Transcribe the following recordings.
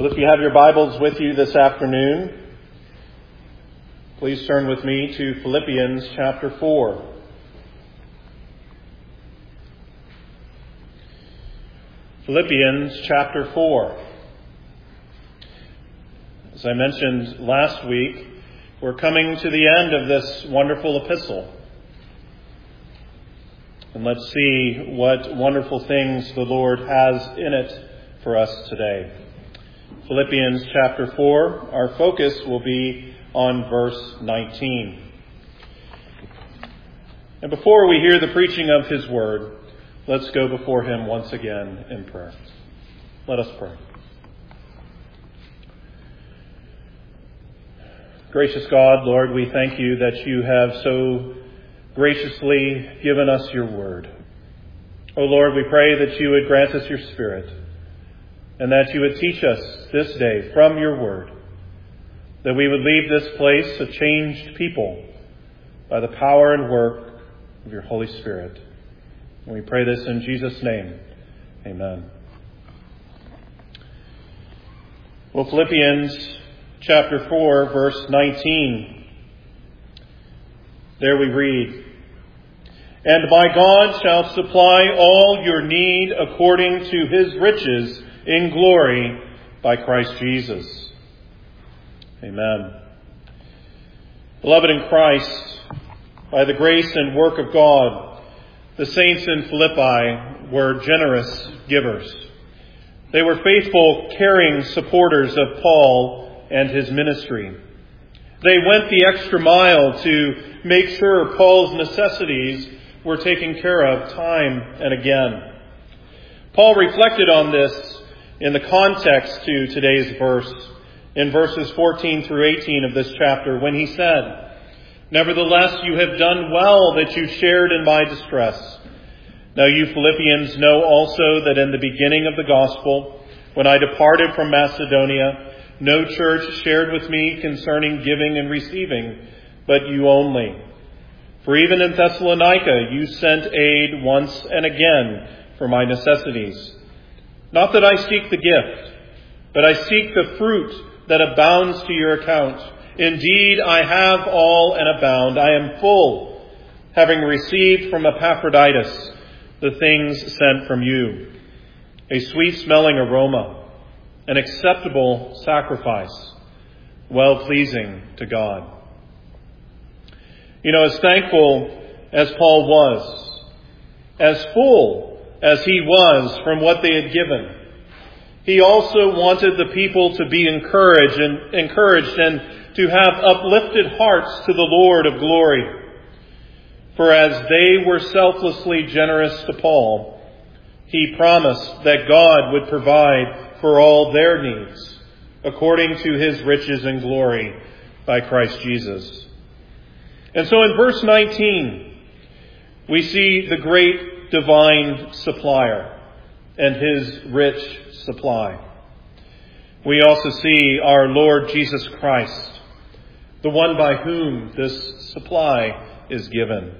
Well, if you have your Bibles with you this afternoon, please turn with me to Philippians chapter 4. Philippians chapter 4. As I mentioned last week, we're coming to the end of this wonderful epistle. And let's see what wonderful things the Lord has in it for us today. Philippians chapter 4, our focus will be on verse 19. And before we hear the preaching of his word, let's go before him once again in prayer. Let us pray. Gracious God, Lord, we thank you that you have so graciously given us your word. O Lord, we pray that you would grant us your Spirit, and that you would teach us this day from your word, that we would leave this place a changed people by the power and work of your Holy Spirit. And we pray this in Jesus' name. Amen. Well, Philippians chapter 4, verse 19. There we read, "And my God shall supply all your need according to his riches in glory by Christ Jesus." Amen. Beloved in Christ, by the grace and work of God, the saints in Philippi were generous givers. They were faithful, caring supporters of Paul and his ministry. They went the extra mile to make sure Paul's necessities were taken care of time and again. Paul reflected on this in the context to today's verse, in verses 14 through 18 of this chapter, when he said, "Nevertheless, you have done well that you shared in my distress. Now you Philippians know also that in the beginning of the gospel, when I departed from Macedonia, no church shared with me concerning giving and receiving, but you only. For even in Thessalonica you sent aid once and again for my necessities. Not that I seek the gift, but I seek the fruit that abounds to your account. Indeed, I have all and abound. I am full, having received from Epaphroditus the things sent from you, a sweet-smelling aroma, an acceptable sacrifice, well-pleasing to God." You know, as thankful as Paul was, as full as he was from what they had given, he also wanted the people to be encouraged and to have uplifted hearts to the Lord of glory. For as they were selflessly generous to Paul, he promised that God would provide for all their needs, according to his riches and glory by Christ Jesus. And so in verse 19, we see the great divine supplier and his rich supply. We also see our Lord Jesus Christ, the one by whom this supply is given.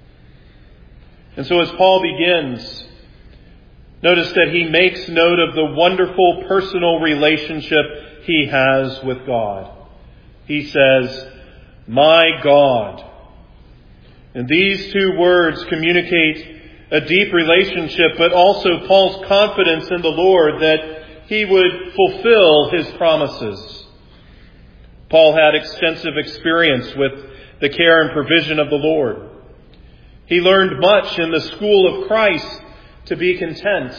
And so as Paul begins, notice that he makes note of the wonderful personal relationship he has with God. He says, "My God." And these two words communicate a deep relationship, but also Paul's confidence in the Lord that he would fulfill his promises. Paul had extensive experience with the care and provision of the Lord. He learned much in the school of Christ to be content.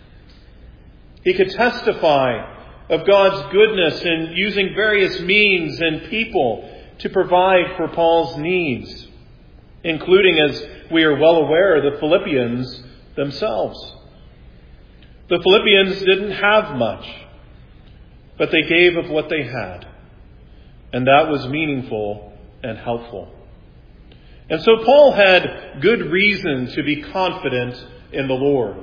He could testify of God's goodness in using various means and people to provide for Paul's needs, including, as we are well aware, the Philippians themselves. The Philippians didn't have much, but they gave of what they had, and that was meaningful and helpful. And so Paul had good reason to be confident in the Lord.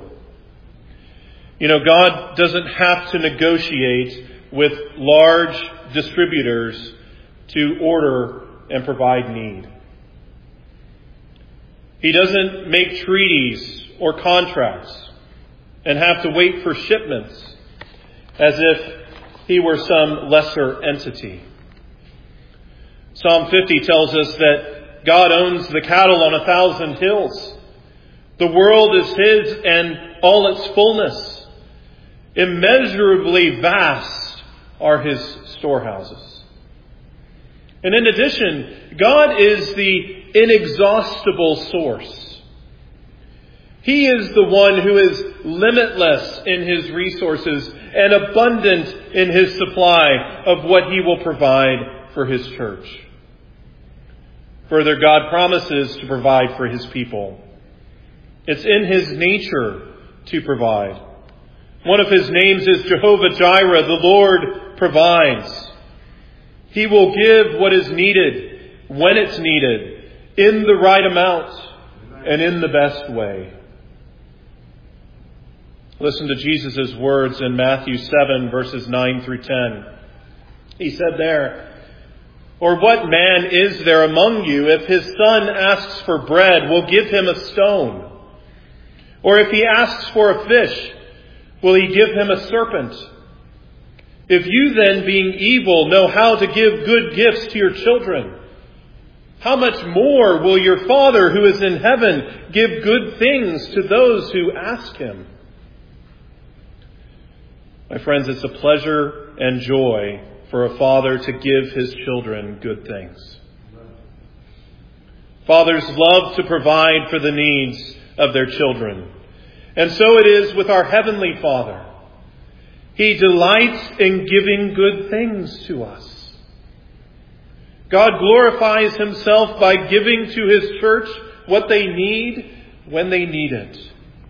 You know, God doesn't have to negotiate with large distributors to order and provide need. He doesn't make treaties or contracts and have to wait for shipments as if he were some lesser entity. Psalm 50 tells us that God owns the cattle on 1,000 hills. The world is his and all its fullness. Immeasurably vast are his storehouses. And in addition, God is the inexhaustible source. He is the one who is limitless in his resources and abundant in his supply of what he will provide for his church. Further, God promises to provide for his people. It's in his nature to provide. One of his names is Jehovah Jireh, the Lord provides. He will give what is needed, when it's needed, in the right amount, and in the best way. Listen to Jesus' words in Matthew 7, verses 9 through 10. He said there, "Or what man is there among you, if his son asks for bread, will give him a stone? Or if he asks for a fish, will he give him a serpent? If you then, being evil, know how to give good gifts to your children, how much more will your Father who is in heaven give good things to those who ask him?" My friends, it's a pleasure and joy for a father to give his children good things. Fathers love to provide for the needs of their children. And so it is with our Heavenly Father. He delights in giving good things to us. God glorifies himself by giving to his church what they need when they need it.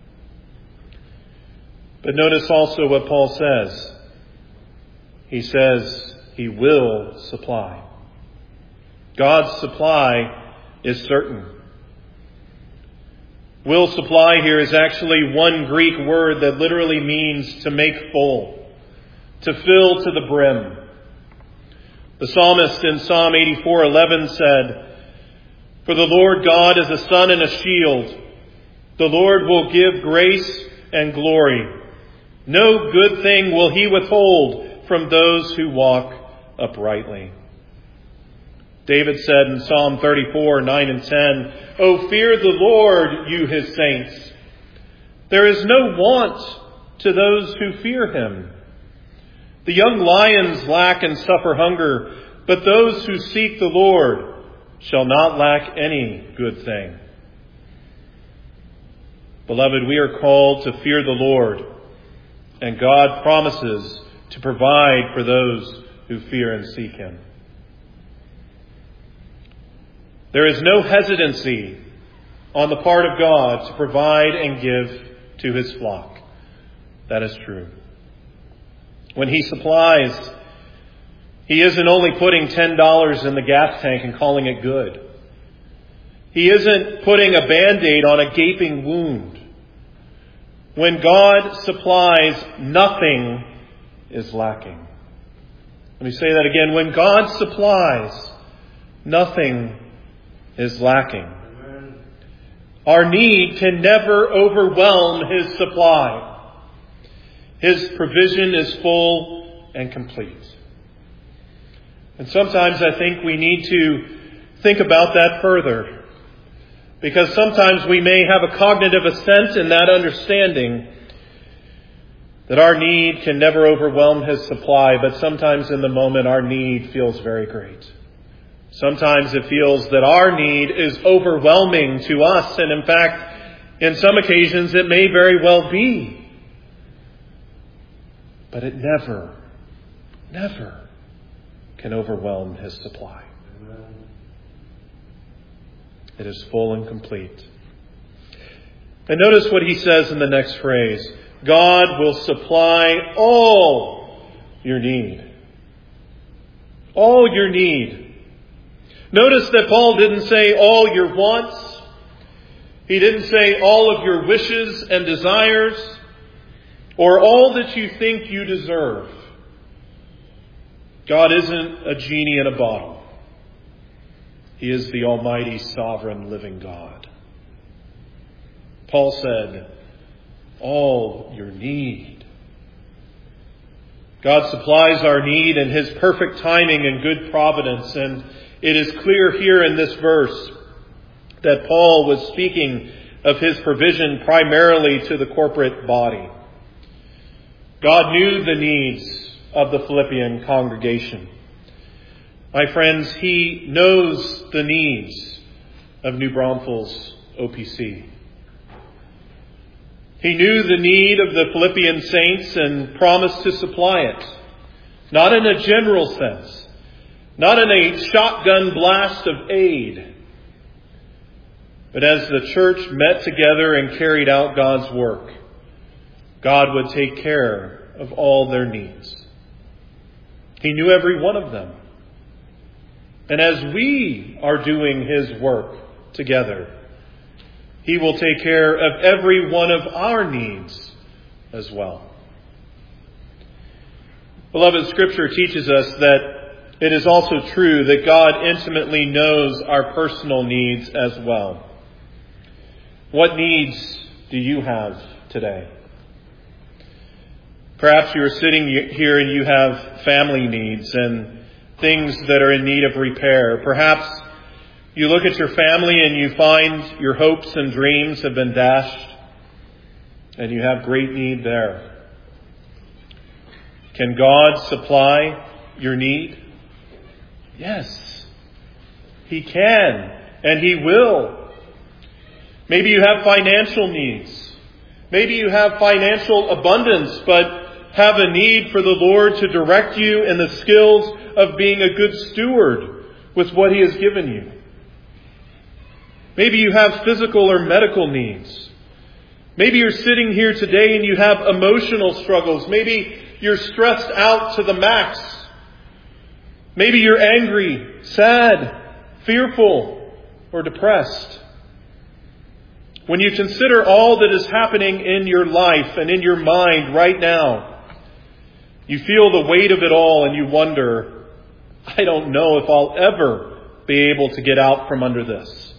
But notice also what Paul says. He says he will supply. God's supply is certain. Will supply here is actually one Greek word that literally means to make full, to fill to the brim. The psalmist in Psalm 84:11 said, "For the Lord God is a sun and a shield. The Lord will give grace and glory. No good thing will he withhold from those who walk uprightly." David said in Psalm 34:9 and 10, "O fear the Lord, you his saints. There is no want to those who fear him. The young lions lack and suffer hunger, but those who seek the Lord shall not lack any good thing." Beloved, we are called to fear the Lord, and God promises to provide for those who fear and seek him. There is no hesitancy on the part of God to provide and give to his flock. That is true. When he supplies, he isn't only putting $10 in the gas tank and calling it good. He isn't putting a Band-Aid on a gaping wound. When God supplies, nothing is lacking. Let me say that again. When God supplies, nothing is lacking. Amen. Our need can never overwhelm his supply. His provision is full and complete. And sometimes I think we need to think about that further. Because sometimes we may have a cognitive assent in that understanding that our need can never overwhelm his supply, but sometimes in the moment our need feels very great. Sometimes it feels that our need is overwhelming to us, and in fact, in some occasions it may very well be. But it never can overwhelm his supply. It is full and complete. And notice what he says in the next phrase. God will supply all your need. All your need. Notice that Paul didn't say all your wants. He didn't say all of your wishes and desires, or all that you think you deserve. God isn't a genie in a bottle. He is the almighty, sovereign, living God. Paul said, all your need. God supplies our need in His perfect timing and good providence, and it is clear here in this verse that Paul was speaking of His provision primarily to the corporate body. God knew the needs of the Philippian congregation. My friends, He knows the needs of New Braunfels OPC. He knew the need of the Philippian saints and promised to supply it. Not in a general sense, not in a shotgun blast of aid, but as the church met together and carried out God's work, God would take care of all their needs. He knew every one of them. And as we are doing His work together, He will take care of every one of our needs as well. Beloved, Scripture teaches us that it is also true that God intimately knows our personal needs as well. What needs do you have today? Perhaps you are sitting here and you have family needs and things that are in need of repair. Perhaps you look at your family and you find your hopes and dreams have been dashed and you have great need there. Can God supply your need? Yes, He can, and He will. Maybe you have financial needs. Maybe you have financial abundance, but have a need for the Lord to direct you in the skills of being a good steward with what He has given you. Maybe you have physical or medical needs. Maybe you're sitting here today and you have emotional struggles. Maybe you're stressed out to the max. Maybe you're angry, sad, fearful, or depressed. When you consider all that is happening in your life and in your mind right now, you feel the weight of it all and you wonder, I don't know if I'll ever be able to get out from under this.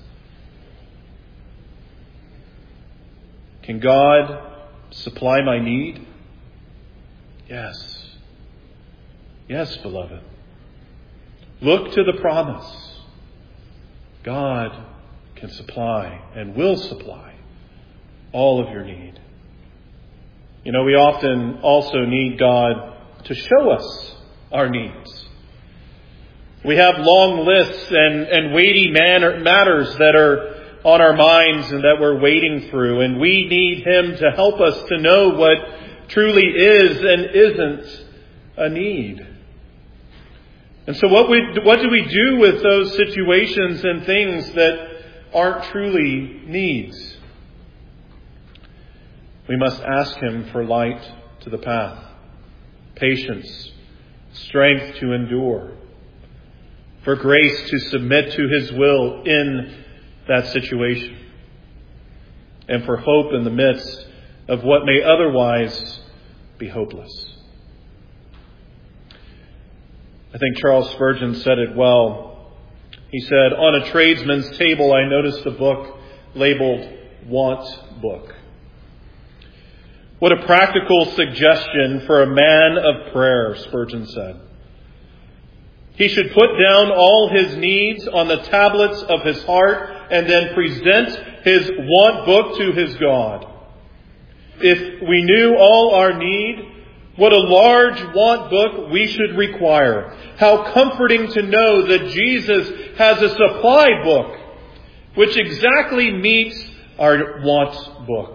Can God supply my need? Yes. Yes, beloved. Look to the promise. God can supply and will supply all of your need. You know, we often also need God to show us our needs. We have long lists and weighty matters that are on our minds and that we're wading through, and we need Him to help us to know what truly is and isn't a need. And so what do we do with those situations and things that aren't truly needs? We must ask Him for light to the path, patience, strength to endure, for grace to submit to His will in that situation, and for hope in the midst of what may otherwise be hopeless. I think Charles Spurgeon said it well. He said, "On a tradesman's table I noticed a book labeled Want Book." What a practical suggestion for a man of prayer, Spurgeon said. He should put down all his needs on the tablets of his heart and then present his want book to his God. If we knew all our need, what a large want book we should require. How comforting to know that Jesus has a supply book which exactly meets our want book.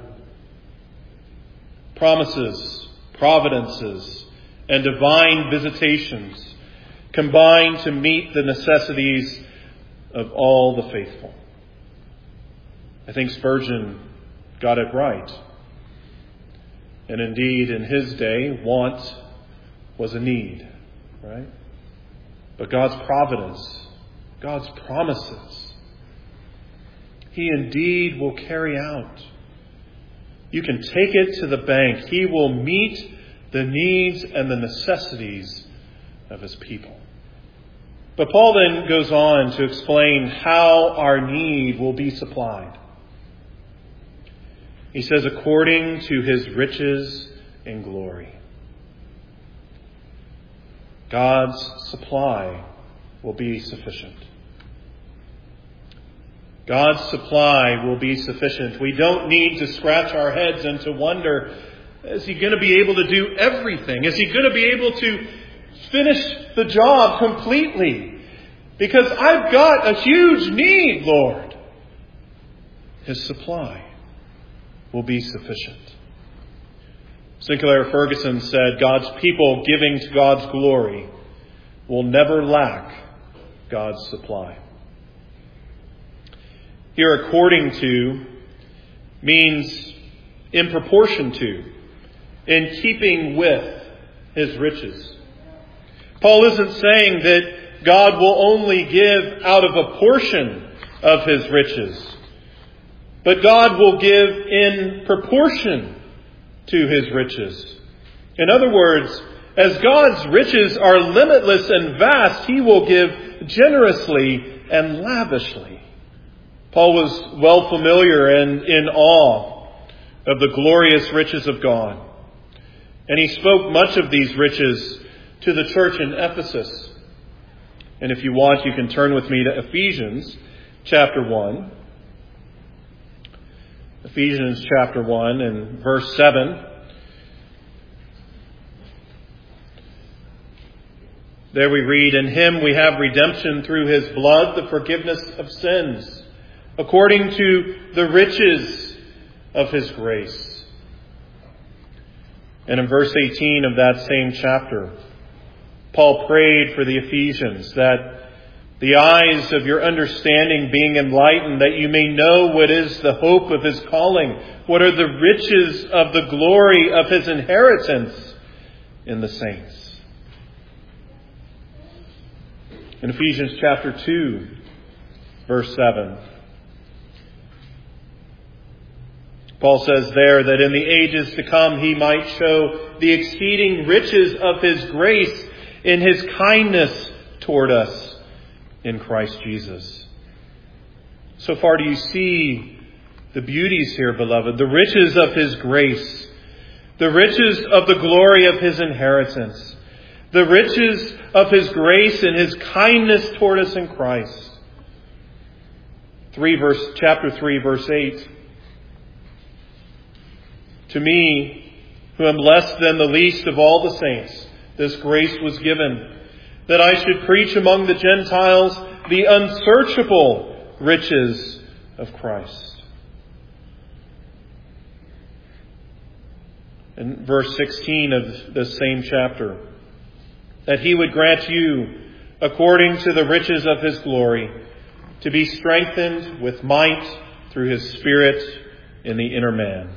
Promises, providences, and divine visitations combine to meet the necessities of all the faithful. I think Spurgeon got it right. And indeed, in his day, want was a need, right? But God's providence, God's promises, He indeed will carry out. You can take it to the bank. He will meet the needs and the necessities of His people. But Paul then goes on to explain how our need will be supplied. He says, according to His riches in glory. God's supply will be sufficient. God's supply will be sufficient. We don't need to scratch our heads and to wonder, is he going to be able to do everything? Is he going to be able to finish the job completely? Because I've got a huge need, Lord. His supply will be sufficient. Sinclair Ferguson said, God's people giving to God's glory will never lack God's supply. Here, according to means in proportion to, in keeping with his riches. Paul isn't saying that God will only give out of a portion of his riches, but God will give in proportion to his riches. In other words, as God's riches are limitless and vast, he will give generously and lavishly. Paul was well familiar and in awe of the glorious riches of God. And he spoke much of these riches to the church in Ephesus. And if you want, you can turn with me to Ephesians chapter 1. Ephesians chapter 1 and verse 7. There we read, "In him we have redemption through his blood, the forgiveness of sins, according to the riches of his grace." And in verse 18 of that same chapter, Paul prayed for the Ephesians that the eyes of your understanding being enlightened, that you may know what is the hope of his calling, what are the riches of the glory of his inheritance in the saints. In Ephesians chapter 2, verse 7, Paul says there that in the ages to come he might show the exceeding riches of his grace in his kindness toward us in Christ Jesus. So far, do you see the beauties here, beloved? The riches of his grace, the riches of the glory of his inheritance, the riches of his grace and his kindness toward us in Christ. Chapter 3, verse 8. "To me, who am less than the least of all the saints, this grace was given, that I should preach among the Gentiles the unsearchable riches of Christ." In verse 16 of this same chapter, "That he would grant you, according to the riches of his glory, to be strengthened with might through his Spirit in the inner man."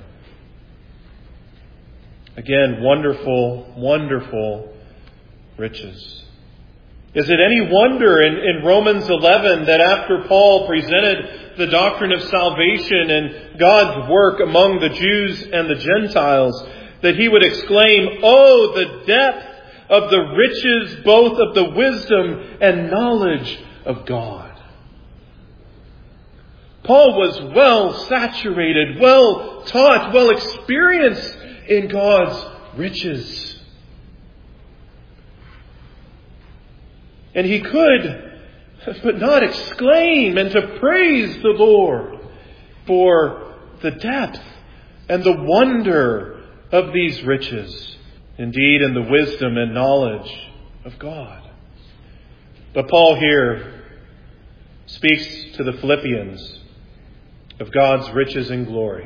Again, wonderful, wonderful riches. Is it any wonder in Romans 11 that after Paul presented the doctrine of salvation and God's work among the Jews and the Gentiles, that he would exclaim, "Oh, the depth of the riches, both of the wisdom and knowledge of God." Paul was well saturated, well taught, well experienced in God's riches. And he could but not exclaim and to praise the Lord for the depth and the wonder of these riches, indeed in the wisdom and knowledge of God. But Paul here speaks to the Philippians of God's riches and glory.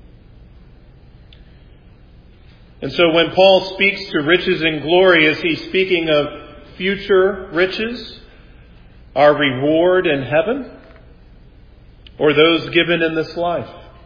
And so when Paul speaks to riches and glory, is he speaking of future riches, our reward in heaven, or those given in this life?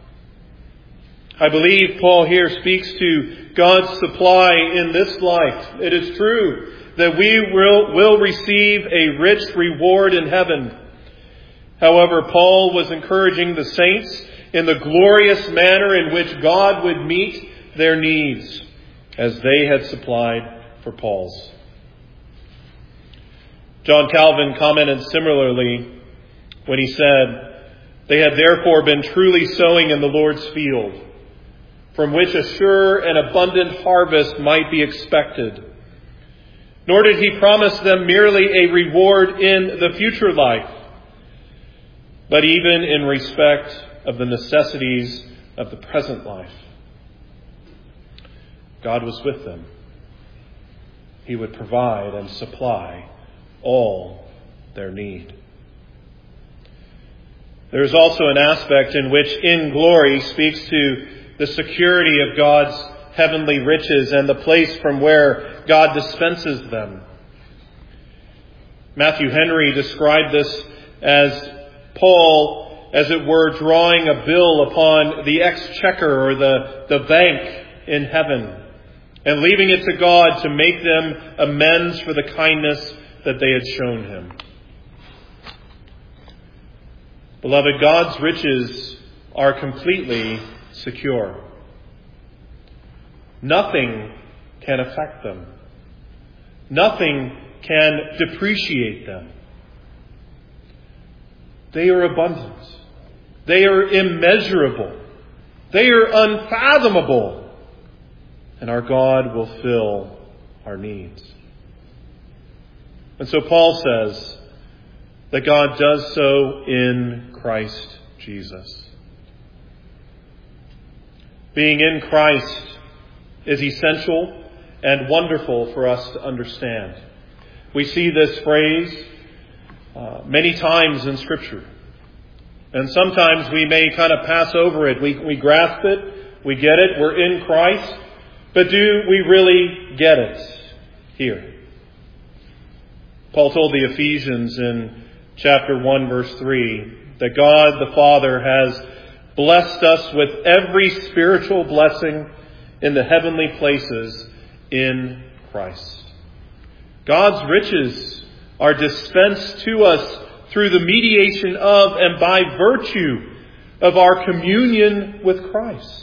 I believe Paul here speaks to God's supply in this life. It is true that we will receive a rich reward in heaven. However, Paul was encouraging the saints in the glorious manner in which God would meet their needs, as they had supplied for Paul's. John Calvin commented similarly when he said, "They had therefore been truly sowing in the Lord's field, from which a sure and abundant harvest might be expected. Nor did he promise them merely a reward in the future life, but even in respect of the necessities of the present life. God was with them. He would provide and supply all their need. There is also an aspect in which in glory speaks to the security of God's heavenly riches and the place from where God dispenses them. Matthew Henry described this as Paul, as it were, drawing a bill upon the exchequer or the bank in heaven and leaving it to God to make them amends for the kindness that they had shown him. Beloved, God's riches are completely secure. Nothing can affect them. Nothing can depreciate them. They are abundant. They are immeasurable. They are unfathomable. And our God will fill our needs. And so Paul says that God does so in Christ Jesus. Being in Christ is essential and wonderful for us to understand. We see this phrase many times in Scripture. And sometimes we may kind of pass over it. We grasp it. We get it. We're in Christ. But do we really get it here? Paul told the Ephesians in chapter 1, verse 3, that God the Father has blessed us with every spiritual blessing in the heavenly places in Christ. God's riches are dispensed to us through the mediation of and by virtue of our communion with Christ.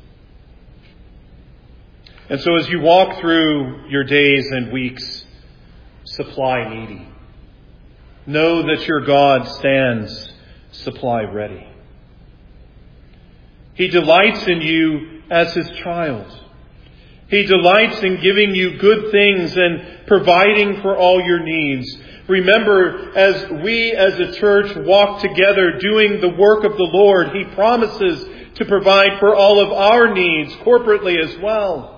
And so as you walk through your days and weeks, supply needy. Know that your God stands supply ready. He delights in you as his child. He delights in giving you good things and providing for all your needs. Remember, as we as a church walk together doing the work of the Lord, he promises to provide for all of our needs corporately as well.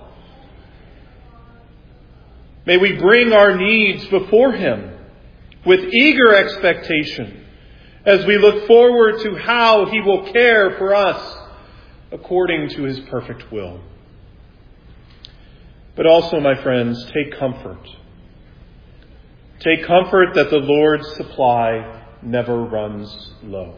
May we bring our needs before him with eager expectation as we look forward to how he will care for us according to his perfect will. But also, my friends, take comfort. Take comfort that the Lord's supply never runs low.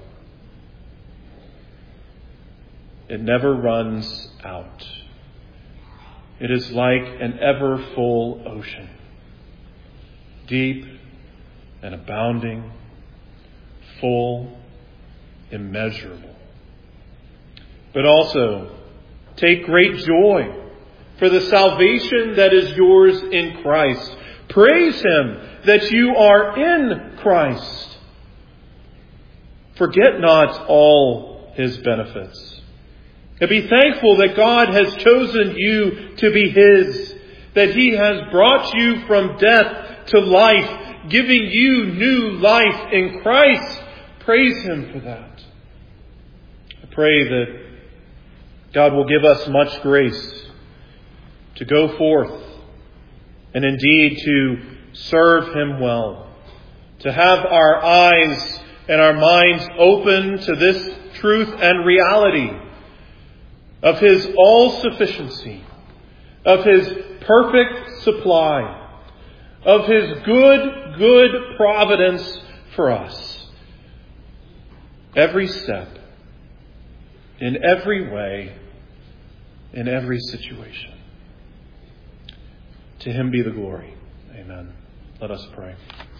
It never runs out. It is like an ever full ocean, deep and abounding, full, immeasurable. But also, take great joy for the salvation that is yours in Christ. Praise him that you are in Christ. Forget not all his benefits. And be thankful that God has chosen you to be his, that he has brought you from death to life, giving you new life in Christ. Praise him for that. I pray that God will give us much grace to go forth and indeed to serve him well, to have our eyes and our minds open to this truth and reality of his all-sufficiency, of his perfect supply, of his good providence for us. Every step, in every way, in every situation. To him be the glory. Amen. Let us pray.